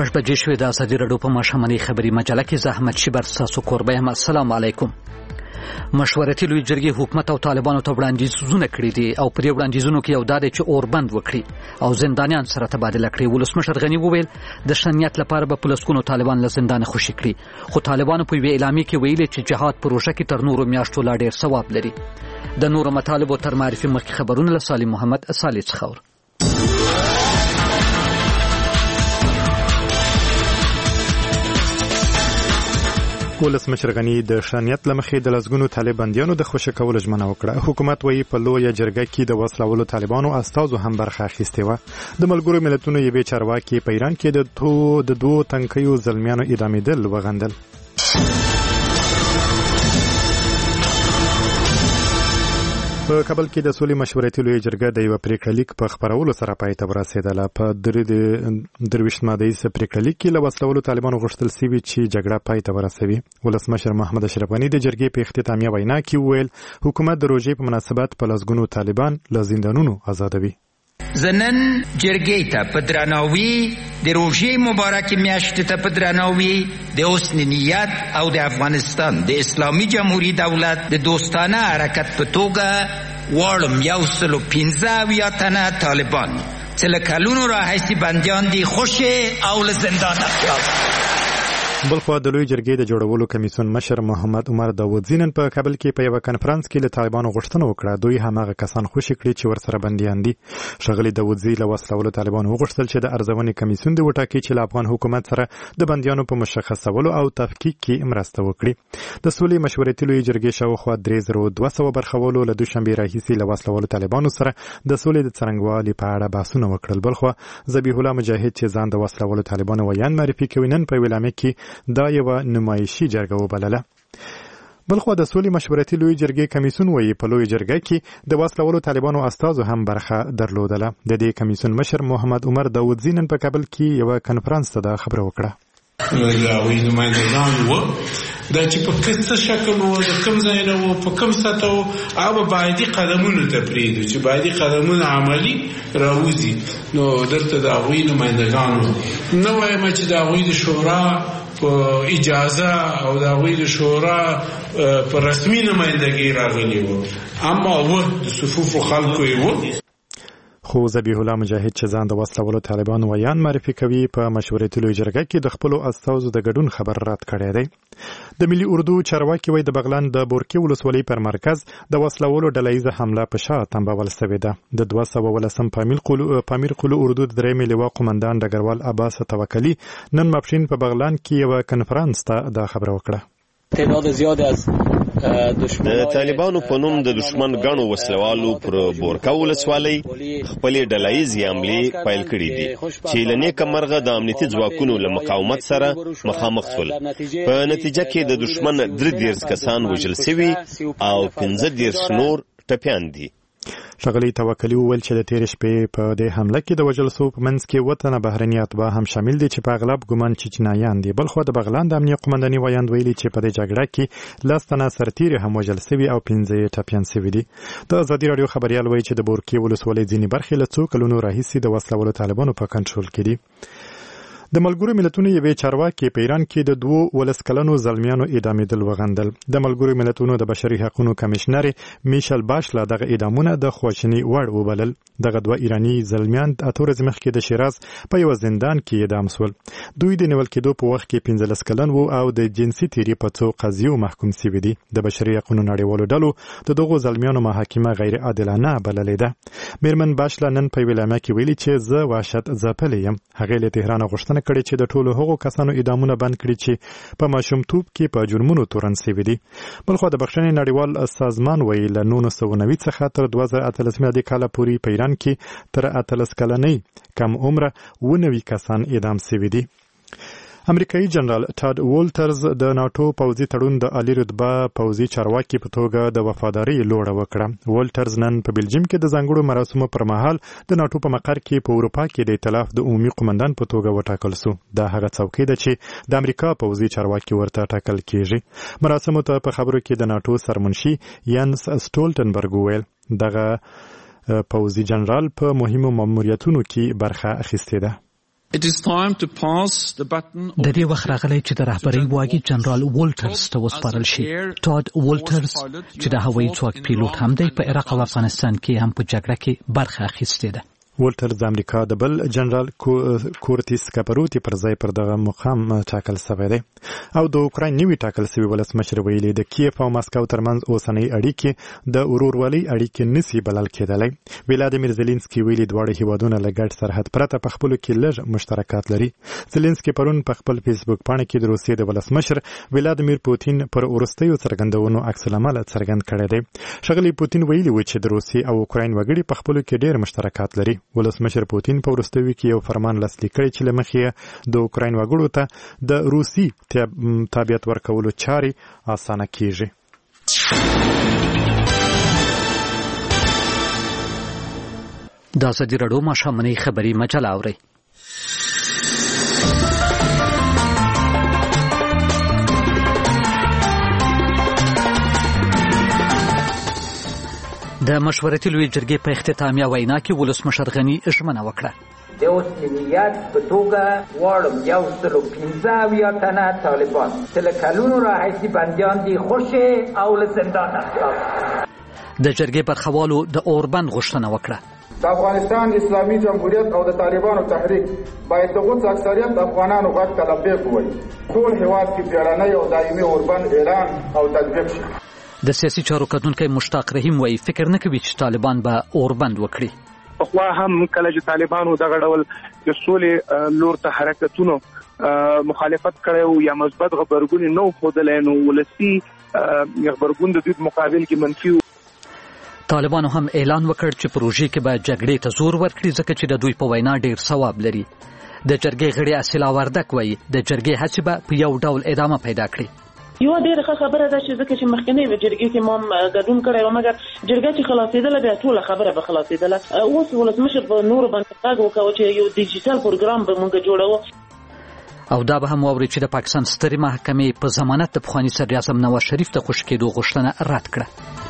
6 بجې شوې د ازادي راډیو په ماښامنۍ خبري مجله کې زحمت شبر تاسو کوربه یم. السلام علیکم. مشورتي لوی جرګې حکومت او طالبانو ته وړاندیزونه کړي دي او پر وړاندیزونو کې یو دا دی چې اوربند وکړي او زندانیان سره تبادله کړي. ولسمشر غنی وویل د شنیت لپاره به پلسکونو طالبان له زندان خوشي کړي، خو طالبانو په وی اعلامیه کې ویلي چې جهاد پروژه کې تر نورو میاشتو لا ډیر ثواب لري. د نورو مطالبو تر معرفي مخکې خبرونه له سالم محمد صالح څخه. ولسمشر غنی د شانیت لمخې د لزګونو طالباندیانو د خوشی کولو ژمنه وکړه. حکومت وایي په لویه جرګه کې د وسلوالو طالبانو استازو هم برخه اخیستې وه. د ملګرو ملتونو یوې چارواکي په ایران کې د دوو تنکیو زلمیانو اعدامېدل وغندل. په کابل کې د سولې مشورتي لویه جرګه د یو پریکړه لیک په خبرولو سره پای ته ورسېدله. په 23 مادهیز پریکړه لیک کې له وسلوالو طالبانو غوښتل شوي چې جګړه پای ته ورسوي. ولسمشر محمد اشرف غني د جرګې په اختتامیه وینا کې وویل حکومت د روژې په مناسبت په لسګونو طالبان له زندانونو آزادوي. زنن جرګې ته په درناوي د روژې مبارک میاشتې ته په درناوي د حسن نیت او د افغانستان د اسلامي جمهوریت دولت د دوستانه حرکت په توګه واړم 115 تنه طالبان چې له کلونو راهیسې بندیان دي خوشې او له زندانه خلاص. بلخوا د لوی جرګې د جوړولو کمیسیون مشر محمد عمر داودزی نن په کابل کې په یو کنفرانس کې له طالبانو غوښتنه وکړه دوی هماغه کسان خوشي کړي چې ورسره بندیان دي. ښاغلي داودزی له وسلوالو طالبانو وغوښتل چې د ارزونې کمیسیون د وټاکي چې له افغان حکومت سره د بندیانو په مشخصولو او تفکیک کې مرسته وکړي. د سولې مشورتي لوی جرګې شاوخوا 3200 برخوالو له دوشنبې راهیسې له وسلوالو طالبانو سره د سولې د څرنګوالي په اړه بحثونه وکړل. بلخوا ذبیح الله مجاهد چې ځان د وسلوالو طالبانو ویان معرفي کوي نن په ویلامه کې دا یو نمایشي جرګه وبلله. بلخوا د سولې مشورتي لوی جرګې کمیسیون وایي په لوی جرګه کې د وسلوالو طالبانو استازو هم برخه درلودله. د دې کمیسیون مشر محمد عمر داودزی نن په کابل کې یو کنفرانس ته دا خبره وکړه. راوي نمایندګان وو دا چې په کڅه شکل وو د کوم ځای نه وو په کوم ساته وو هغه باندې قدمونه ته پریدو چې باندې قدمونه عملی راوځي. نو درته د راوي نمایندګان نو وایم چې د راوي د شورا په اجازه او د راوي د شورا په رسمي نمایندګي راغلي وو اما وو د صفوف خلکو وو. خو ذبیح الله مجاهد چې ځان د وسلوالو طالبانو ویان معرفي کوي په مشورتي لوی جرګه کې د خپلو استازو د ګډون خبر رد کړی دی. د ملي اردو چارواکي وایي د بغلان د بورکې ولسوالۍ پر مرکز د وسلوالو ډلهییزه حمله په شا تنبول شوې ده. د 219 پامیر قلو اردو د درېیمې لواء قمندان ډګروال عباس توکلي نن ماپښین په بغلان کې یو کنفرانس ته دا خبره وکړه. تعداد زیاد از د طالبانو په نوم د دشمن غنو وسلوالو پر بورکا ولسوالۍ خپل ډلهییزې حملې پیل کړې دي چې له نیکه مرغه د امنیتي ځواکونو له مقاومت سره مخامخ شول. په نتیجه کې د دشمن 33 کسان وژل شوي او 15 نور ټپیان دي. ښاغلي توکلي وویل چې د تېرې شپې په دې حمله کې د وژل شوو په منځ کې 7 تنه بهرني اتباع هم شامل دي چې په اغلب ګمان چچنایان دي. بلخوا د بغلان د امنیه قمنداني ویاند ویلي چې په دې جګړه کې 10 تنه سرتیري هم وژل شوي او 15 ټپیان شوي دي. د ازادي راډیو خبریال وایي چې د بورکې ولسوالۍ ځینې برخې له څو کلونو راهیسې د وسلوالو طالبانو په کنټرول کې دي. د ملګرو ملتونو یوې چارواکي په ایران کې د 2 ولس کلنو زلمیانو اعدامېدل وغندل. د ملګرو ملتونو د بشري حقوقو کمشنر میشل باشلا دغه اعدامونه د خواشینی وړ وبلل. دغه 2 ایرانی زلمیان 8 ورځې مخکې د شیراز په یو زندان کې اعدام شول. دوی د نیول کېدو په وخت کې 15 کلن وو او د جنسي تیری په څو قضیو محکوم شوي دي. د بشري حقوقو نړیوالو ډلو د دغو زلمیانو محاکمه غیر عادلانه بللې ده. میرمن باشلا نن په ویلامه کې ویلي چې زه وحشت ځپلې یم. هغه له تهران غوښتنه کړې چې د ټولو هغو کسانو اعدامونه بند کړي چې په ماشومتوب کې په جرمونو تورن شوي دي. بلخوا د بخښنې نړیوال سازمان وایي له 1990 څخه تر 2018 کال پورې په ایران کې تر 18 کلنۍ کم عمره 19 کسان اعدام شوي دي. امریکایي جنرال ټاد وولټرز د ناتو پوځي تړون د عالی رتبه پوځي چارواکي په توګه د وفادارۍ لوړه وکړه. وولټرز نن په بلجیم کې د ځانګړو مراسمو پر مهال د ناتو په مقر کې په اروپا کې د ائتلاف د عمومي قومندان په توګه وټاکل شو. دا هغه څوکۍ ده چې د امریکا پوځي چارواکي ورته ټاکل کیږي. مراسمو ته په خبرو کې د ناتو سرمنشي یانس سټولټنبرګ وویل دغه پوځي جنرال په مهمو ماموریتونو کې برخه اخیستې ده. It is time to pass the button. د دې وخت راغلی چې د رهبرۍ واګې جنرال وولټرز ته وسپارل شي. ټاد وولټرز چې د هوایي ځواک پیلوټ هم دی په عراق او افغانستان کې هم په جګړه کې برخه اخیستې ده. وولټر د امریکا د بل جنرال کورتیس کاپروتی پر ځای پر دغه مقام ټاکل شوی دی او د اوکراین نوی ټاکل شوی ولسمشر ویلي د کیف او مسکو ترمنځ اوسنۍ اړیکې د ورورولۍ اړیکې نسی بلل کېدلی. ولادیمیر زيلنسکي ویلي دواړه هیوادونه له ګډ سرحد پرته په خپلو کې لږ مشترکات لري. زيلنسکي پرون په خپل فیسبوک باندې کې د روسیې د ولسمشر ولادیمیر پوتین پر وروستیو څرګندونو عکس العمل څرګند کړی دی. ښاغلي پوتین ویلي و چې د روسیې او اوکراین وګړي په خپلو کې ډېر مشترکات لري. ولسمشر پوتین په وروستیو کې یو فرمان لاسلیک کړی چې له مخې د اوکراین وګړو ته د روسي تابعیت ورکولو چارې اسانه کیږي. د ازادي راډیو ماښامنۍ خبري مجله اورئ. د مشورتي لوی جرګې په اختتامیه وینا کې ولسمشر غني ژمنه وکړه. د اوسنیت په توګه واړم 115 تنه طالبان چې له کلونو راهیسې بندیان دي خوشې او له زندان خلاص. د جرګې برخوالو د اوربند غوښتنه وکړه. د افغانستان اسلامي جمهوریت او د طالبانو تحریک باید د غوڅ اکثریت افغانانو غږ ته لبیک ووایي. ټول هېواد کې بیړنی او دایمي اوربند اعلان او تطبیق شي. د سیاسي چارو کتونکی مشتاق رحیم وایي فکر نه کوي چې طالبان به اوربند وکړي. خو هم کله چې طالبانو دغه ډول د سولې لور ته حرکتونو مخالفت کړو یا مثبت خبرګون نو خودلای نو ولسی خبرګون د دې مقابل کې منفي. طالبانو هم اعلان وکړ چې پروژې کې به جګړې ته زور ورکړي ځکه چې د دوی په وینا ډیر ثواب لري. د جرګې غړي اصل وردک وایي د جرګې هڅې به په یو ډول ادامه پیدا کړي. یو ډیره خبره ده چې ځکه چې مخکنی به جرګې کې مام ګډون کړی و مګر جرګه چې خلاصېدله بیا ټول خبره به خلاصېدله. اوس ولسمشر په نور باندې غږ وکړ چې یو ډیجیټل پروګرام به موږ جوړو او دا به هم واوري چې د پاکستان سترې محکمې په ضمانت د پخواني صدر اعظم نواز شریف ته خوشی کېدو غوښتنه رد کړه.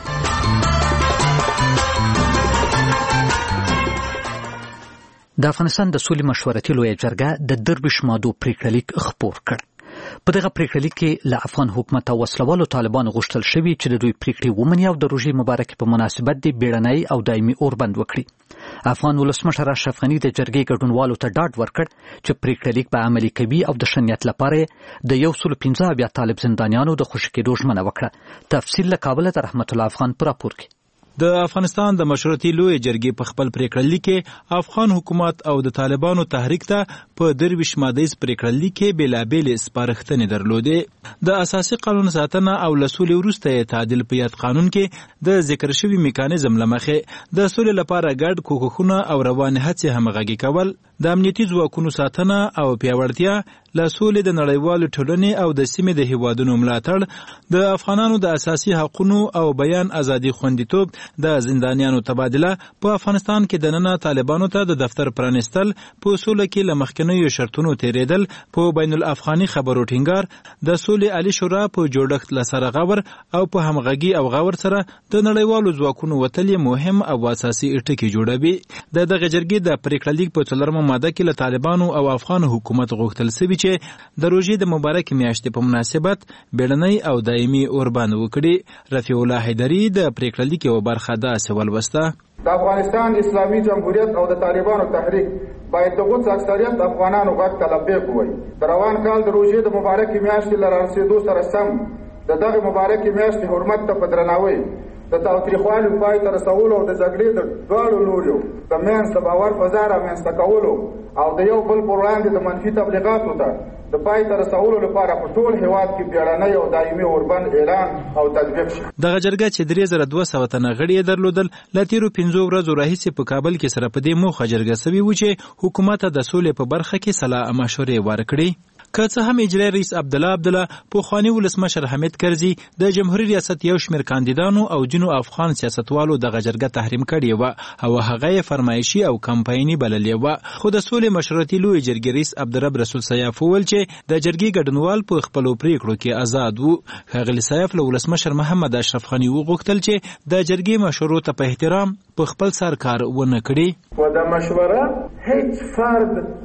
د افغانستان د سولې مشورتي لویه جرګه د درویش مادو پریکړه لیک خپور کړ. په دغه پریکړه لیک کې له افغان حکومت او وسلوالو طالبانو غوښتل شوي چې د دوی پریکړې ومني او د روژې مبارکې په مناسبت د بیړنۍ او دایمي اوربند وکړي. افغان ولسمشر اشرف غني د جرګې ګډونوالو ته ډاډ ورکړ چې پریکړه لیک به عملي کوي او د شنیت لپاره د 115 طالب زندانیانو د خوشی کېدو ژمنه وکړه. تفصیل له کابل ته رحمت الله افغان پر راپور کې. د افغانستان د مشروطي لوی جرګې په خپل پریکړه لیک کې افغان حکومت او د طالبانو تحریک ته په درویش مادیز پریکړه لیک کې بېلابېل سپارښتنې درلودې. د اساسي قانون ساتنه او له سولې وروسته تعدیل په یاد قانون کې د ذکر شوي میکانیزم له مخې د سولې لپاره ګډ کوښښونه او روانې هڅې همغږي کول، د امنیتي ځواکونو ساتنه او پیاوړتیا، له سولې د نړیوالو ټولنې او د سیمې د هیوادونو ملاتړ، د افغانانو د اساسي حقوقو او بیان ازادي خوندیتوب، د زندانیانو تبادله، په افغانستان کې دننه طالبانو ته د دفتر پرانستل، په سولې کې له مخکنیو شرطونو تیریدل، په بین الافغاني خبرو ټینګار، د سولې عالی شورا په جوړښت لسره غور او په همغږي او غور سره د نړیوالو ځواکونو وتل مهم او اساسي ټکي جوړوي. د دغه جرګې د پریکړه لیک په 4مه ماده کې له طالبانو او افغان حکومت غوښتل شوی چې د روژې د مبارک میاشتې په مناسبت بیړنۍ او دایمي اوربند وکړي. رفیع الله حیدری د پریکړه لیک یو برخه داسې ولوسته: د افغانستان اسلامي جمهوریت او د طالبانو تحریک باید د غوڅ اکثریت افغانانو غږ ته لبیک ووایي. د روان کال د روژې د مبارکې میاشتې له رارسېدو سره سم د دغې مبارکې میاشتې حرمت ته په درناوي د تاوتریخوالي پای ته رسولو او د جګړې د دواړو لوریو د منځ د باور فضا رامنځته کولو او د یو بل پر وړاندې د منفي تبلیغاتو ته د پای ته رسولو لپاره په ټول هېواد کې بیړنۍ او دایمي اوربند اعلان او تطبیق شي. دغه جرګه چې 3200 تنه غړي یې درلودل، له تیرو 5 ورځو راهیسې په کابل کې سره په دې موخه جرګه سوي و چې حکومت د سولې په برخه کې صلاح مشورې ورکړي. که څه هم اجرایي رئیس عبدالله پخواني ولسمشر حمید کرزي د جمهوریت ریاست یو شمېر کاندیدانو او جنو افغان سیاستوالو دغه جرګه تحریم کړې وه او هغه یې فرمایشي او کمپایني بللې وه. خو د سولې مشورتي لوی جرګې رئیس عبدالرب رسول سیاف وویل چې د جرګې ګډونوال په خپلو پریکړو کې آزاد وو. ښاغلي سیاف له ولسمشر محمد اشرف غني وغوښتل چې د جرګې مشورو ته په احترام په خپل سر کار ونه کړي. و د مشوره هیڅ فرد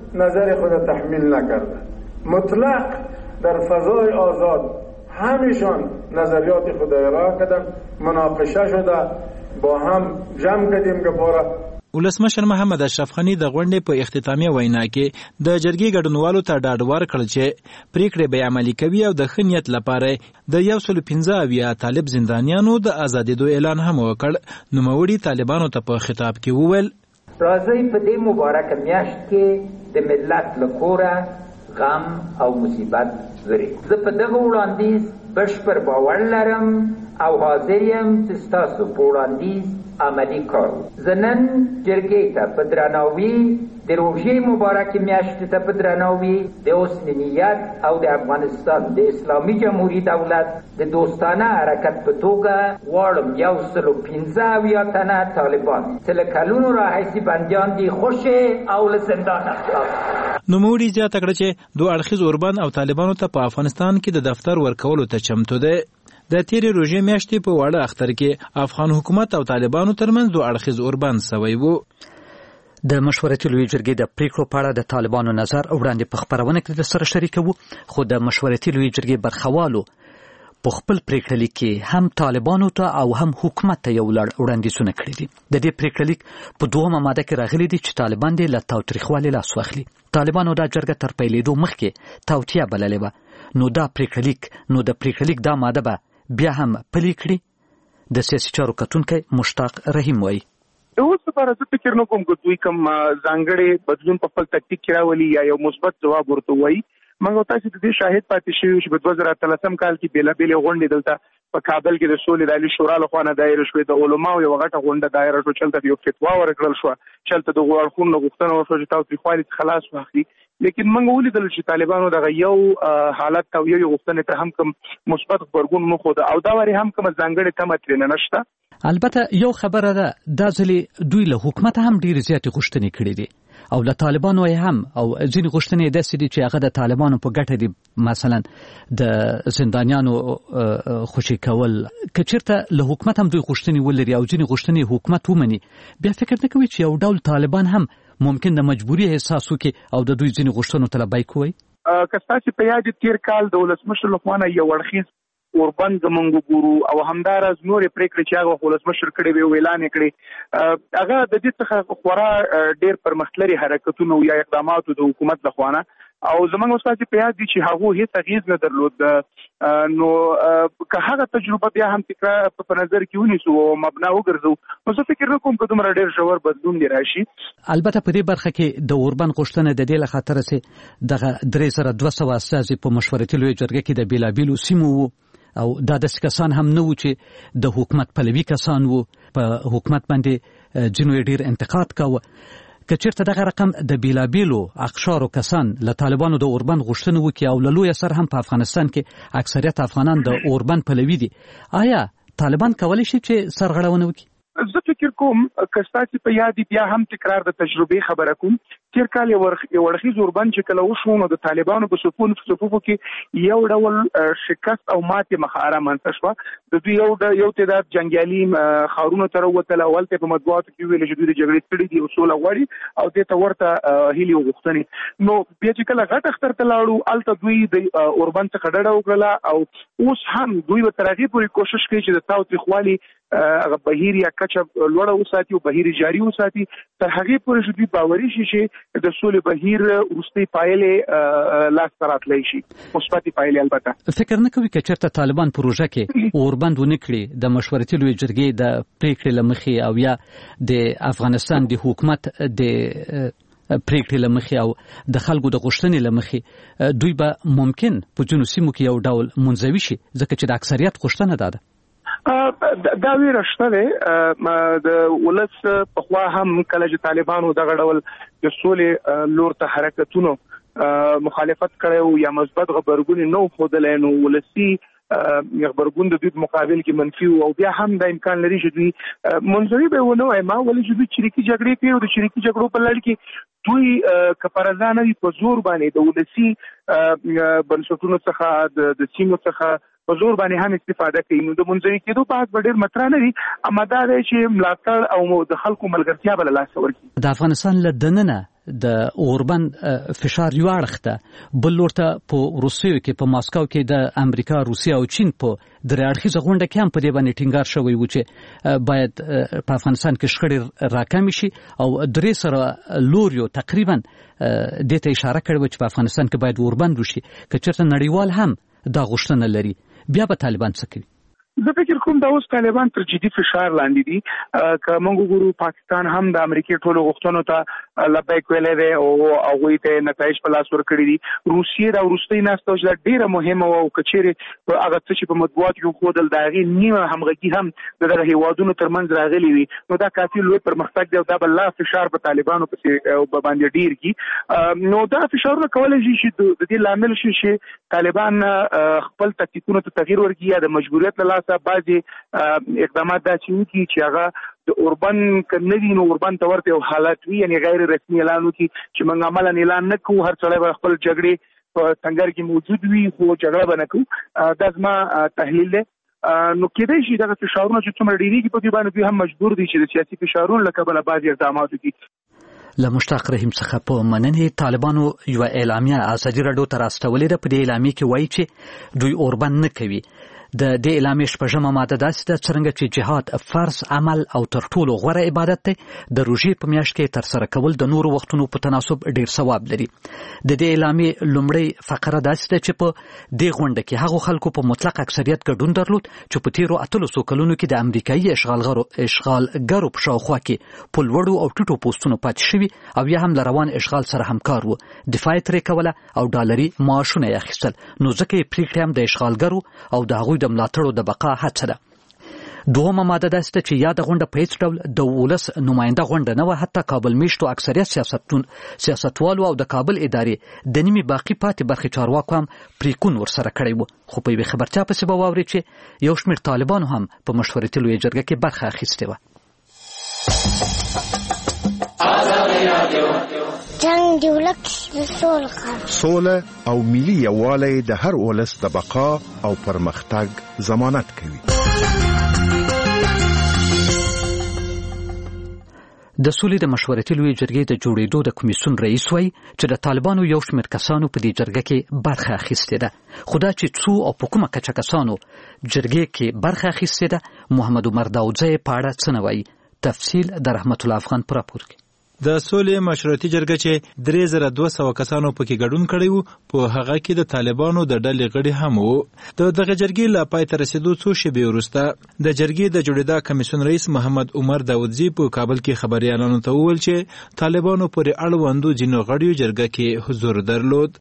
نظر خود تحمیل نکردند. مطلق در فضای آزاد همشان نظریات خود ارائه کردند، مناقشه شده، با هم جمع کردیم گپاره. ولسمشر محمد اشرف غنی د غونډې په اختتامیه وینا کې د جرګې ګډونوالو ته ډاډ ورکړ چې پریکړې به عملي کوي او د ښه نیت لپاره د 115 طالب زندانیانو د ازادېدو اعلان هم وکړ. نوموړي طالبانو ته په خطاب کې وویل راځئ په دې مبارکه میاشت کې د ملت له کوره غم او مصیبت لري. زه په دغه وړاندیز بشپړ باور لرم او حاضر یم چې ستاسو په وړاندیز عملی کار. زه نن جرګې ته په درناوي د روژې مبارکې میاشتې ته په درناوي د حسن نیت او د افغانستان د اسلامي جمهوري دولت د دوستانه حرکت په توګه غواړم 115 تنه طالبان چې له کلونو راهیسې بندیان دي خوشې او له زندانه خلاص. نوموړي زیاته کړه چې دوه اړخیز اوربند او طالبانو ته په افغانستان کې د دفتر ورکولو ته چمتو دی. د تیرې روژې میاشتې په واړه اختر کې افغان حکومت او طالبانو ترمنځ دوه اړخیز اوربند سوی و. د مشورتي لویې جرګې د پریکړو په اړه د طالبانو نظر وړاندې په خپرونه کې سره شریکوو، خو د مشورتي لویې جرګې برخوالو په خپل پریکړه لیک کې هم طالبانو ته او هم حکومت ته یو لړ وړاندیزونه کړي دي. د دې پریکړه لیک په دوهمه ماده کې راغلي دي چې طالبان دې له تاوتریخوالي لاس واخلي. طالبانو دا جرګه تر پیلېدو مخکې توطیه بللې وه، نو د پریکړه لیک دا ماده به بیا هم پلي کړي. د سیاسي چارو کتونکی مشتاق رحیم وایي اوس لپاره زه فکر نه کوم چې دوی کوم ځانګړی بدلون په خپل تکتیک کې راولي یا یو مثبت ځواب ورته وایي. موږ تاسو د دې شاهد پاتې شوو چې په 2013 کال کې بیلابېلې غونډې دلته په کابل کې د سولې د عالي شورا لخوا نه دایره شوې، د علماو یو غټه غونډه دایره شوه، چلته یو فتوا ورکړل شوه، چلته د غواړخونو غوښتنه وشوه چې تاوتریخوالي خلاص واخلي. لیکن موږ ولیدل چې طالبانو دغه یو حالت او یو غوښتنې ته هم کوم مثبت غبرګون نه ښوده او دا وری هم کوم ځانګړې تمه ترې نشته. البته یو خبره ده، دا ځلې دوی له حکومت هم ډېرې زیاتې غوښتنې کړې دي او له طالبانو هم، او ځینې غوښتنې داسې دي چې هغه د طالبانو په ګټه دي، مثلا د زندانیانو خوشي کول. که چېرته له حکومت هم دوی غوښتنې ولري او ځینې غوښتنې حکومت ومني، بیا فکر نه کوي چې یو ډول طالبان هم ممکن د مجبوري احساس وکړي او د دوی ځینې غوښتنو ته لبیک ووایي. که ستاسو په یاد تیر کال د ولسمشر لخوا نه یو اړخیز اوربند موږ ګورو او همدارز نورې پریکړې چې هغه ولسمشر کړې وي اعلان کړي، هغه د دې څخه خورا ډېر پرمختللي حرکتونه یا اقدامات د حکومت لخوا نه او زموږ استاد په یاد دي چې هغه هیڅ اغیز نه درلود. نو که هغه تجربه بیا هم تکرار په نظر کې ونیسو او مبنا وګرځو، نو زه فکر نه کوم چې دومره ډېر ژور بدلون دی راشي. البته په دې برخه کې د اوربند غوښتنه د دې له خاطره چې دغه 3200 استازي په مشورتي لویې جرګې کې د بیلابیلو سیمو وو او دا داسې کسان هم نه وو چې د حکومت پلوي کسان وو، په حکومت باندې ځینو ډېر انتقاد کاوه. که چېرته دغه رقم د بیلابیلو اقشارو کسان له طالبانو د اوربند غوښتنه وکړي او له لویه سر هم په افغانستان کې اکثریت افغانان د اوربند پلوي دي، آیا طالبان کولی شي چې سرغړونه وکړي؟ زه فکر کوم که ستاسو په یاد بیا هم تکرار د تجربې خبره کوم. تیر کال یو اړخیز اوربند چې کله وشو نو د طالبانو په صفوفو کې یو ډول شکست او ماتې مخاره منځته شوه. د دوی یو تعداد جنګیالي ښارونو ته راووتل او هلته په مطبوعاتو کې ویل چې دوی د جګړې ستړي دي او سوله غواړي او دې ته ورته هیلې وغوښتنې. نو بیا چې کله غټ اختر ته لاړو هلته دوی د اوربند څخه ډډه وکړله او اوس هم دوی به تر هغې پورې کوشش کوي چې د تاوتریخوالي هغه بهیر یا کچه لوړه وساتي او بهیر جاري وساتي تر هغې پورې چې دوی باوري شي چې د سولې بهیر وروستۍ پایلې لاسته راتلی شي، مثبتې پایلې. البته فکر نه کوي که چېرته طالبان پروژه کې اوربند ونه کړي د مشورتي لویې جرګې د پریکړې له مخې او یا د افغانستان د حکومت د پریکړې له مخې او د خلکو د غوښتنې له مخې، دوی به ممکن په ځینو سیمو کې یو ډول منزوي شي، ځکه چې د اکثریت غوښتنه ده. دا ویره شته دی. د ولس پخوا هم کله چې طالبانو دغه ډول د سولې لور ته حرکتونو مخالفت کړی یا مثبت غبرګون نه ښودلی، نو ولسي غبرګون د دوی په مقابل کې منفي او بیا هم د امکان لري چې دوی منزوي به ونه وایم، ولې چې دوی چریکي جګړې کوي او د چریکي جګړو په لړ کې دوی که پرځانه وي په زور باندې د ولسي بنسټونو څخه د سیمو څخه په زور باندې هم استفاده کوي. نو د منځوي کېدو بحث به ډېر مطرح نه وي، اما دا دی چې ملاتړ او د خلکو ملګرتیا به له لاسه ورکړي. د افغانستان له دننه د اوربند فشار یو اړخ ته، بل ورته په روسیې کې په ماسکو کې د امریکا، روسیې او چین په درې اړخیزه غونډه کې هم په دې باندې ټینګار شوی و چې باید په افغانستان کې شخړې راکمې شي او درې سره لوریو تقریبا دې ته اشاره کړې و چې په افغانستان کې باید اوربند وشي. که چېرته نړیوال هم دا غوښتنه لري، بیا به طالبان څه کوي؟ زه فکر کوم دا اوس طالبان تر جدي فشار لاندې دي. که موږ وګورو پاکستان هم د امریکای ټولو غوښتنو ته لبیک ویلی دی او هغوی ته نتایج په لاس ورکړي دي. روسیې دا وروستۍ ناسته چې دا ډېره مهمه وه او که چیرې په هغه څه چې په مطبوعاتو کې وښودل د هغې نیمه همغږي هم د دغه هېوادونو ترمنځ راغلي وي، نو دا کافي لوی پرمختګ دی او دا به لا فشار په طالبانو پسې باندې ډېر کړي. نو دا فشارونه کولی شي چې د دې لامل شي چې طالبان خپل تکتیکونو ته تغییر ورکړي یا د مجبوریت له لاسه بعضې اقدامات داسې وکړي چې هغه د اوربند که نه وي نو اوربند ته ورته یو حالت وي، یعنې غیر رسمي اعلان وکړي چې موږ عملا اعلان نه کوو، هر سړی به خپل جګړې په سنګر کې موجود وي خو جګړه به نه کوو. دا زما تحلیل دی. نو کېدای شي دغه فشارونه چې څومره ډېرېږي په دې باندې دوی هم مجبور دي چې د سیاسي فشارونو له کبله بعضې اقدامات وکړي. له مشتاق رحیم څخه په مننې طالبانو یو اعلامیه ازادي راډیو ته راستولې ده. په دې اعلامیه کې وایي چې دوی اوربند نه کوي. د دې اعلامیې شپږمه ماده داسې ده څرنګه چې جهاد فرض عمل او تر ټولو غوره عبادت دی، د روژې په میاشت کې ترسره کول د نورو وختونو په تناسب ډیر ثواب لري. د دې اعلامیې لومړی فقره داسې ده چې په دې غونډه کې هغو خلکو په مطلق اکثریت ګډون درلود چې په تیرو 800 کلونو کې د امریکایي اشغالګرو په شاوخوا کې په لوړو او ټیټو پوستونو پاتې شوي او یا هم له روان اشغال سره همکار وو، دفاع ترې کوله او ډالري معاشونه یې اخیستل. نو ځکه یې پرېکړې هم د اشغالګرو او د هغوی د ملاتړو د بقا هڅه ده. دوهمه ماده داسې ده چې یاده غونډه په هیڅ ډول د ولس نماینده غونډه نه وه، حتی کابل میشتو اکثریت سیاستوالو او د کابل ادارې د نیمې باقي پاتې برخې چارواکو هم پریکون ورسره کړی و. خو په یوې خبرتیا پسې به واورئ چې یو شمېر طالبانو هم په مشورتي لویه جرګه کې برخه اخیستې وه. جنگ دی ولک سوله او ملي یووالی د هر ولس د بقا او پرمختګ ضمانت کوي. د سولې د مشورتي لویې جرګې د جوړېدو د کمیسیون رئیس وایي چې د طالبانو یو شمېر کسانو په دې جرګه کې برخه اخیستې ده. خو دا چې څو او په کومه کچه کسانو جرګې کې برخه اخیستې ده، محمد عمر داودزی په اړه څه نه وایي. تفصیل د رحمت الله افغان په راپور کې. د سولې مشورتي جرګه چې 3200 کسانو پکې ګډون کړی وو، په هغه کې د طالبانو د ډلې غړي هم وو. د دغه جرګې لا پای ته رسیدو څو شېبې وروسته د جرګې د جوړېدا کمیسیون رئیس محمد عمر داودزی په کابل کې خبريالانو ته وویل چې طالبانو پورې اړوندو ځینو غړیو جرګه کې حضور درلود.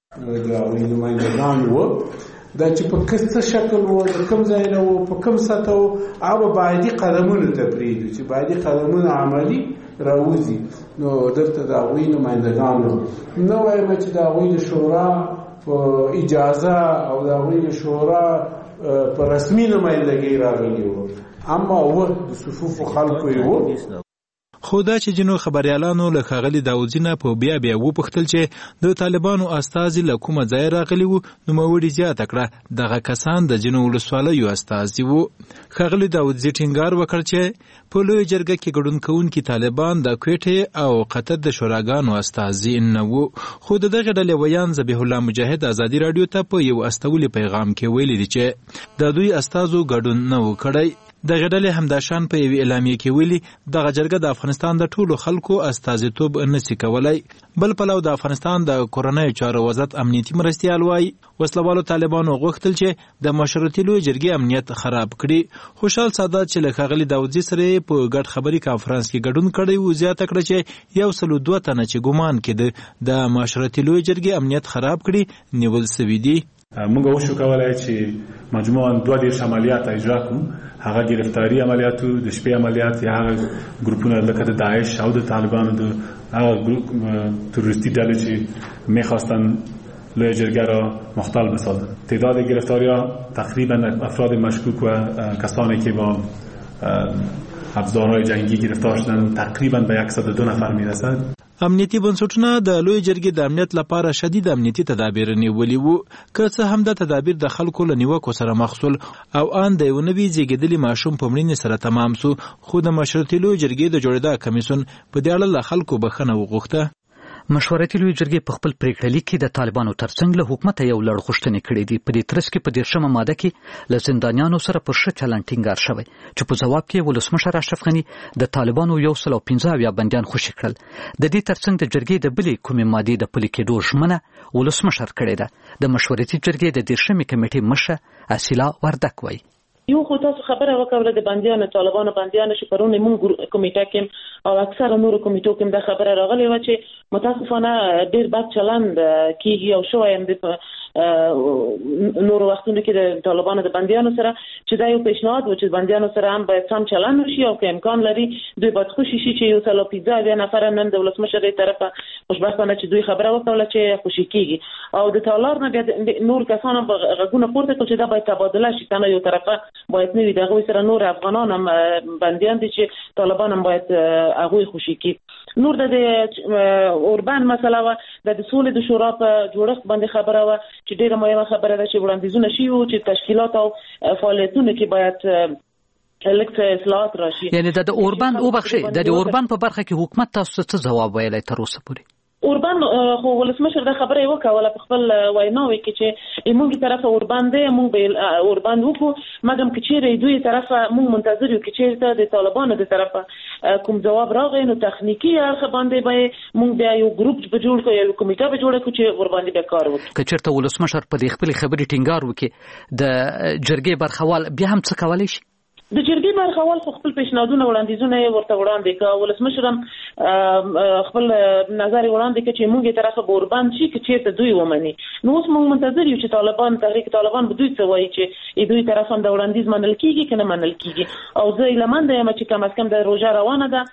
دا چې په کسته شکل وو، د کوم ځای نه وو، په کوم سطح وو، هغه باید قدمونه ته پرېږدو چې باید قدمونه عملي راوځي. نو دلته د هغوی نمایندګانو نه وایم چې د هغوی د شورا په اجازه او د هغوی د شورا په رسمي نمایندګۍ راغلي وو، اما و د صفوفو خلکو یې وو. خو دا چې جنو خبريالانو له ښاغلي داودزي نه په بیا وپوښتل چې د طالبانو استازي له کومه ځای راغلي وو، نوموړي زیاته کړه دغه کسان د ځینو ولسوالیو استازي وو. ښاغلي داودزي ټینګار وکړ چې په لویه جرګه کې ګډون کوونکي طالبان د کویټې او قطر د شوراګانو استازي نه وو. خو د دغه ډلې ویان ذبیح الله مجاهد ازادي راډیو ته په یو استولي پیغام کې ویلي دي چې د دوی استازو ګډون نه و کړی. دغه ډلې همداشان په یوې اعلامیه کې ویلي دغه جرګه د افغانستان د ټولو خلکو استازیتوب نشي کولای. بل پلو د افغانستان د کورنۍ چارو وزارت امنیتي مرستیال وایي وسلوالو طالبانو غوښتل چې د مشورتي لویې جرګې امنیت خراب کړي. خوشحال سادات چې له ښاغلي داودزي سره په ګډ خبري کانفرنس کې ګډون کړی و، زیاته کړه چې 102 تنه چې ګمان کېده د مشورتي لویې جرګې امنیت خراب کړي نیول سوي دي. موږ وشو کولای چې مجموعاً 2 عملیات اجرا کړو، هغه گرفتاری عملیاتو، د شپې عملیات، یا هغه ګروپونه لکه د داعش او د طالبانو د هغه ګروپ تروریستی ډلې چې میخواستن لویه جرگه را مختل بسازند. تعداد گرفتاری‌ها تقریبا افراد مشکوک و کسانی که با ابزارهای جنگی گرفتار شدن تقریبا به 102 نفر میرسد. امنیتي بنسټونه د لوی جرګې د امنیت لپاره شدید امنیتي تدابیر نیولي وو، که څه هم د تدابیر د خلکو له نیوکو سره مخ شول او ان د یو نوي زیږیدلي ماشوم په مړینې سره تمام سو، خو د مشروطیې لوی جرګې د جوړېدا کمیسیون په دې اړه له خلکو بخښنه وغوښته. مشورتي لوی جرګې په خپل پریکړه لیک کې د طالبانو ترڅنګ له حکومت یو لړ غوښتنې کړې دي. په دې ترڅ کې په 10مه ماده کې له زندانیانو سره پر ښه چلند ټینګار شوی چې په ځواب کې ولسمشر اشرف غني د طالبانو 115 بندیان خوشي کړل. د دې ترڅنګ د جرګې د بلې کومې مادې د پلي کېدو ژمنه ولسمشر کړې ده. د مشورتي جرګې د 10مې کمیټې مشره اسیلا وردک وایي یو خو تاسو خبره وکړه د بندیانو طالبانو بندیانو چې پرونه موږ کمیټه کې او اکثره نورو کمیټو کې د خبره راغلی و چې متاسفانه ډیر بد چلند کیږي او شوی هم د نورو وختونو کې د طالبانو د بندیانو سره چې دا یو پیشنهاد و چې بندیانو سره هم باید سم چلند وشي او که امکان لري دوی باید خوشي شي چې یو سلو 15 نفر نن د ولسمشر له طرفه خوشبختانه چې دوی خبره وکړه چې خوشي کیږي او د تالار نه بیا نور کسان هم غږونه پورته کړي چې دا باید تبادله شي، کنه یو طرفه باید نوی دغه سره نور افغانان هم بندیان دي چې طالبان هم باید هغه خوشي کړي. نور د اوربان مسله و د سولې د شورا په جوړښت باندې خبره و چې ډیره مهمه خبره ده چې وړاندیزونه شي او چې تشکیلات او فعالیتونه کې باید لکه اصلاحات راشي. یعنی د اوربان او بخشي د اوربان په برخه کې حکومت تاسو څه جواب ویلای تر اوسه پورې؟ اوربان خو ولسمشر د خبره وکوله په خپل ویناوي کې چې موږ طرفه اوربان دی، موږ به اوربان وکړو مګم کې چې دوی طرفه موږ منتظر یو کې چې د طالبانو د طرفه کوم جواب راغی نو تخنیکی اړخ باندې به موږ بیا یو ګروپ به جوړ کړو، یو کمیټه به جوړ کړو چې ور باندې به کار وکړي. که چېرته ولسمشر په دې خپل خبرې ټینګار وکړي د جرګې برخوال بیا هم څه کولی شي؟ د جرګې برخوال خپل پیشنهادونه وړاندیزونه ورته وړاندې کړه. ولسمشر هم خپل نظر وړاندې کړ چې موږ طرفه اوربان شي چې چیرته دوی ومني. نو اوس موږ منتظر یو چې طالبان تحریک طالبان به دوی څه وایي چې دوی طرفه د وړاندیز منل کیږي کنه منل کیږي او زه ایلمان ده چې کم از کم د روزه روانه ده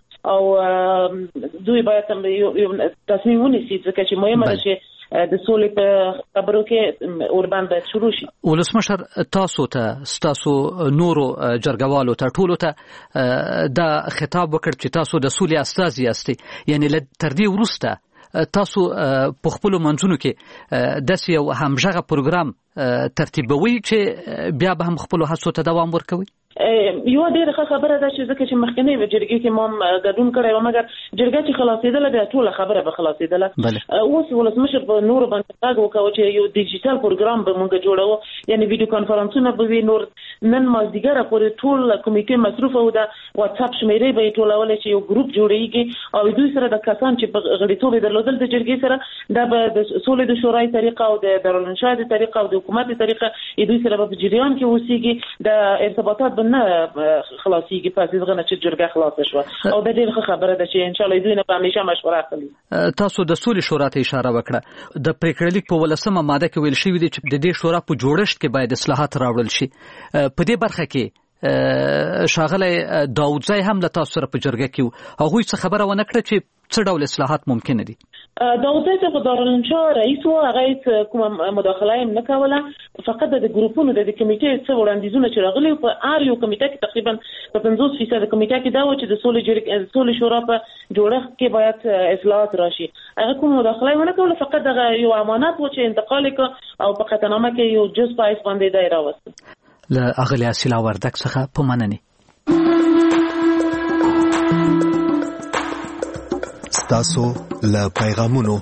او دوی باید یو تصمیم ونیسي ځکه چې مهمه ده چې د سولې په خبرو کې اوربان باید شروع شي. ولسمشر تاسو نورو جرګوالو ته ټولو ته دا خطاب وکړ چې تاسو د سولې استازي یاستئ، یعنی تر دې وروسته تاسو په خپلو منځونو کې داسې یو همغږه پروګرام ترتیبوي چې بیا به هم خپلو هڅو ته دوام ورکوي؟ یو ډېره ښه خبره ده چې ځکه چې مخکنی جرګې کې ما ګډون کړی و مګر جرګه چې خلاصېدله بیا ټوله خبره به خلاصېدله. اوس ولسمشر په نورو باندې غږ وکړ چې یو ډیجیټل پروګرام به موږ جوړو، یعنی ویډیو کانفرنسونه به وي. نور نن مازدیګره پورې ټول کمیټې مصروفه و د واتساپ شمیرې به یې ټولولې چې یو ګروپ جوړېږي او دوی سره د کسان چې په غړیتوب یې درلودل د جرګې سره دا به د سولې د شورای طریقه او د دارالانشا د طریقه او د حکومت طریقه دوی سره په جریان کې اوسېږي، د ارتباطات نه خلاصيږي پس دغه چې جرګه خلاص شوه او د دې خبره ده چې ان شاء الله دوی نه په همیشه مشوره اخلي. تاسو د سولې شورا ته اشاره وکړه. د پریکړه لیک په 10مه ماده کې ویل شوی دی چې د دې شورا په جوړښت کې باید اصلاحات راوړل شي. په دې برخه کې شاغلی داودزی هم له تاسو سره په جرګه کې هغوی څه خبره ونه کړه چې څه ډول اصلاحات ممکن دي؟ داودزی ته په دارالانشا رئیس و هغه کومه مداخله هم نه کوله، فقط د ګروپونو د کمیټې څه وړاندیزونه چې راغلي په هر یو کمیټه کې تقریبا په 50% کمیټه کې دا و چې د سولې شورا په جوړښت کې باید اصلاحات راشي. هغه کومه مداخله ونه کوله، فقط دغه یو امانت و چې انتقال کړ او په قطعنامه کې یو جز پایس باندې دای راوست. له اغلی اسیلا وردک څخه په مننه. تاسو له پیغامونو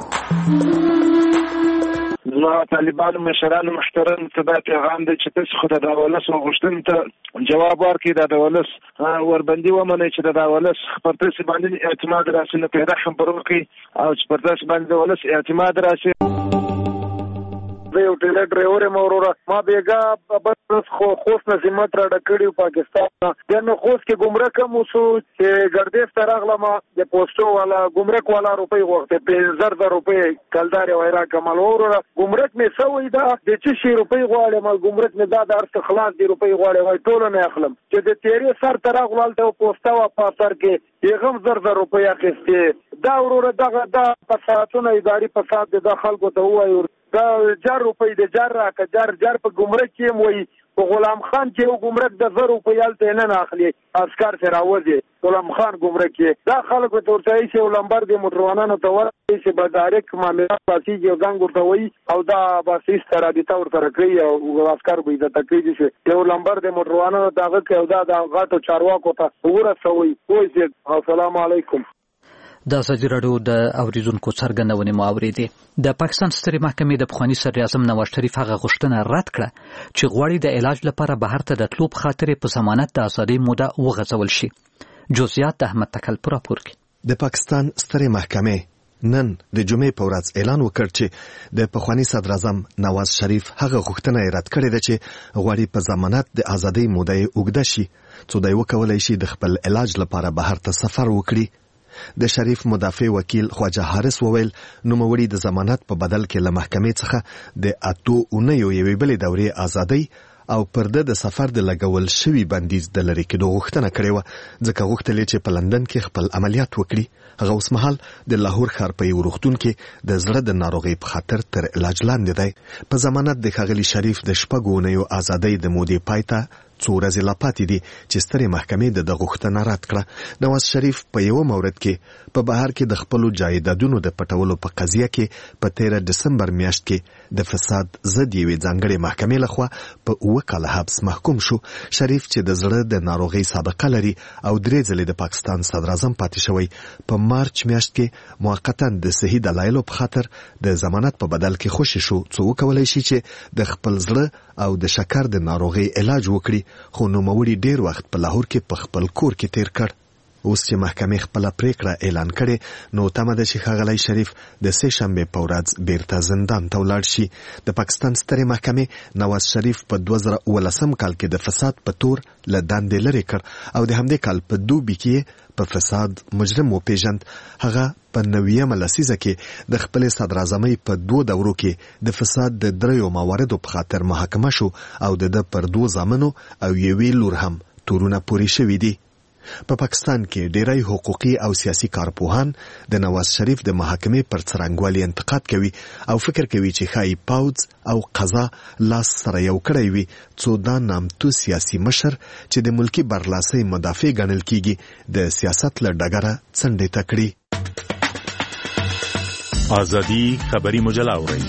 زما طالبانو مشرانو محترم ته دا پیغام دی چې تاسو خو د ولس غوښتنې ته جواب ورکړئ، د ولس وربندي ومنئ چې د ولس پر تاسو باندې اعتماد راسي، نو پیدا خبر وکړئ او چې پر تاسو باندې د ولس اعتماد راسي. یو ټیلر ډرایور مورورا ما بیګا بس خوست نظمت را ډکړیو پاکستان دنه خوست کې ګمرک مو سو چې ګردیف ترغله ما د پوسټو والا ګمرک والا روپۍ وخت په 1000 روپۍ کلدار وایرا کمال اورورا ګمرک می سوې دا د چی شي روپۍ غواړم، ما ګمرک می دا د ارث خلاص دی روپۍ غواړم، وای ټول نه اخلم چې د تیری سر ترغله ته پوسټا وا پاتر کې یغم 1000 روپۍ اخیسته دا اورورا دغه د فسادونه اداري فساد د خلکو ته وایو دا 4 روپۍ د جار راکه جار په ګمرک کې موي په غلام خان کې یو ګمرک د 1000 روپۍ الته نه اخلي، اسکار سره راوځي غلام خان ګمرکي دا خلکو ته ورته چې ولمبر د موټروانانو ته ورته چې به ډایرکټ معاملات پاسيږي او څنګه ورته وایي او دا باسي سترابطه ورته کوي او عسكر به عزت کوي چې یو لمبر د موټروانانو دغه کې او دا غاټو چارواکو ته ورسوي. وایي السلام علیکم. د ازادي راډیو د اوریدونکو څرګندونې مو اورېدې. د پاکستان سترې محکمې د پخواني صدر اعظم نواز شریف هغه غوښتنه رد کړه چې غواړي د علاج لپاره بهر ته د تلو په خاطر په ضمانت د ازادۍ موده وغځول شي. جزئیات د احمد تکل په راپور کې. د پاکستان سترې محکمې نن د جمعې په ورځ اعلان وکړ چې د پخواني صدر اعظم نواز شریف هغه غوښتنه رد کړې ده چې غواړي په ضمانت د ازادۍ موده اوږده شي څو دی وکولای شي د خپل علاج لپاره بهر ته سفر وکړي. د شریف مدافع وکیل خواجه حارث وویل نوموړي د ضمانت په بدل کې له محکمې څخه د 8 اونیو یوې بلې دورې ازادۍ او پرده د سفر د لګول شوی بندیز د لری کېدو غوښتنه کړې و ځکه غوښتل چې په لندن کې خپل عملیات وکړي. هغه اوس مهال د لاهور ښار په یو روغتون کې د زړه د ناروغۍ په خاطر تر علاج لاندې دی. په ضمانت د ښاغلي شریف د 6 اونیو ازادۍ د مودې پایته څو ورځې لا پاتې دي چې سترې محکمې د غوښتنه رد کړه. نواز شریف په یو مورد کې په بهر کې د خپل جایدادونو د پټولو په قضیه کې په 13 دسمبر میاشت کې د فساد ضد یوې ځانګړې محکمې لخوا په 9 کاله حبس محکوم شو. شریف چې د زړه د ناروغۍ سابقه لري او 3 ځلې د پاکستان صدر اعظم پاتې شوی په مارچ میاشت کې موقتا د صحي دلایلو په خاطر د ضمانت په بدل کې خوشی شو څو وکولای شي چې د خپل زړه او د شکر د ناروغۍ علاج وکړي. خو نوموړي ډیر وخت په لاهور کې په خپل کور کې تیر کړ. اوس چې محکمې خپل پریکړه اعلان کړي نو تمه ده چې ښاغلی شریف د سه شنبه په ورځ بیرته زندان ته ولاړ شي. د پاکستان سترې محکمې نواز شریف په 2019 کال کې د فساد په تور له دندې لرې کړ او د همدې کال په دوبي کې په فساد مجرم وپیژند. هغه په 90مه لسیزه کې د خپل صدر اعظمۍ په 2 دورو کې د فساد د 3 مواردو په خاطر محاکمه شو او د پر 2 زامنو او یوې لور هم تورونه پوري شوي دي. په پاکستان کې ډیری حقوقي او سیاسي کارپوهان د نواز شریف د محاکمې پر څرنګوالي انتقاد کوي او فکر کوي چې ښایي پوځ او قضا لاس سره یو کړی وي څو دا نامتو سیاسي مشر چې د ملکی برلاسۍ مدافع ګڼل کیږي د سیاست له ډګره څنډې ته کړي. ازادي خبري مجله اورئ.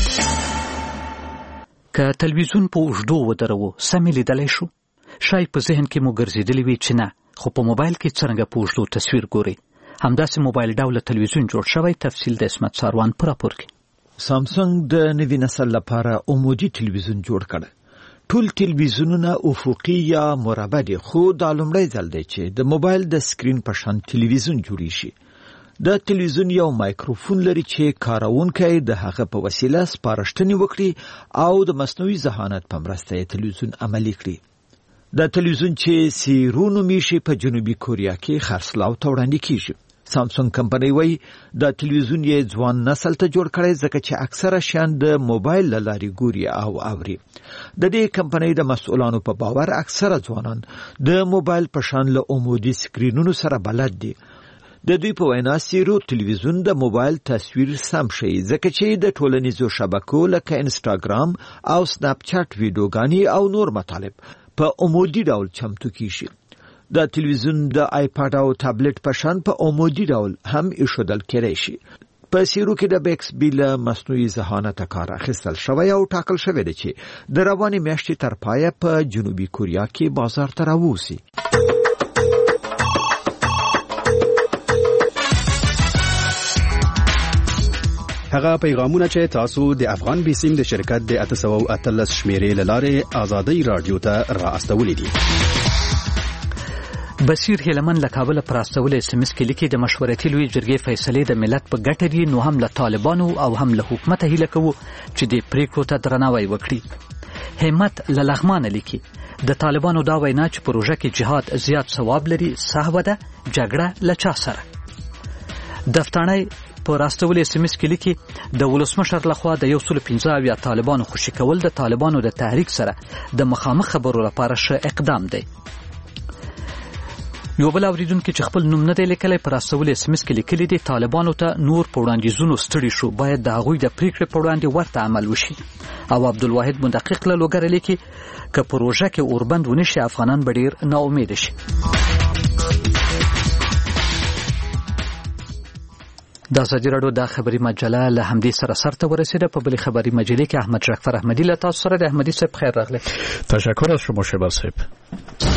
که تلویزیون په اوږدو ودرو سمې لیدلی شو شاید په ذهن کې مو ګرځېدلی وي چې نه خو په موبایل کې څرنګه په اوږدو تصویر ګوري. همداسې موبایل ډوله تلویزیون جوړ شوی. تفصیل د اسمت ساروان په راپور کې. سامسونګ د نوي نسل لپاره عمودي تلویزیون جوړ کړ. ټول تلویزیونونه افقي یا مربع دي خو دا لومړی ځل دی چې د موبایل د سکرین په شان تلویزیون جوړی شي. د تلویزیون یو مایکروفون لري چې کارونکي د هغه په وسیله سپارښتنې وکړي او د مصنوعي ذهانت په مرسته یې تلویزیون عملي کړي. د تلویزیون چې سیرونو میشي په جنوبي کوریا کې خرڅلاو ته وړاندې کیږي. سامسونګ کمپنۍ وایي د تلویزیون یې ځوان نسل ته جوړ کړی ځکه چې اکثره شیان د موبایل له لارې ګوري او اوري. د دې کمپنۍ د مسؤلانو په باور اکثره ځوانان د موبایل په شان له عمودي سکرینونو سره بلد دي. د دوی په وینا سیرو تلویزیون د موبایل تصویر سم شي ځکه چې د ټولنیزو شبکو لکه انسټاګرام او سناپ چات ویډیوګانې او نور مطالب په عمودي ډول چمتو کیږي. د تلویزیون د آیپاد او تابلت په شان په عمودي ډول هم ایښودل کېدای شي. په سیرو کې د بیکس بیل مصنوعي ذهانت کار اخیستل شوی او ټاکل شوی دی چې د روانې میاشتې تر پایه په جنوبي کوریا کې بازار ته راووځي. هغه پیغامونه چې تاسو د افغان بیسیم د شرکت د 813 شمیرې لاره آزادۍ رادیو ته راستولې دي. بصیر هلمن له کابل پر راستول SMS کې لیکي د مشورتي لوی جرګې فیصلې د ملت په ګټه دي نو هم له طالبانو او هم له حکومت هیله کوو چې د پریکړو ته درناوی وکړي. همت له لغمان لیکي د طالبانو دا وینا چې پروژه کې جهاد زیات ثواب لري صحوه ده جګړه له چا سره. دفتانه په راستول SMS کې لیکي د ولسمشر لخوا د 115 طالبانو خوشی کول د طالبانو د تحریک سره د مخامخ خبرو لپاره ښه اقدام دی. یو بل اوریدونکو چې خپل نوم نه دی لیکلی په راستول SMS کې لیکلي دي طالبانو ته نور په وړاندیزونو ستړي شو باید د هغوی د پریکړې په وړاندې ورته عمل وشي. او عبدالواحد مدقق له لوګر لیکي که پروژه کې اوربند ونشي افغانان به ډیر ناامید شي. د ازادي راډیو د خبري مجله له همدې سره سرته ورسېده. په بلې خبري مجلې کې احمد شکفر احمدی له تاسو سره. د احمدی صاحب خیر راغلی. تشکر از شما شبر صاحب.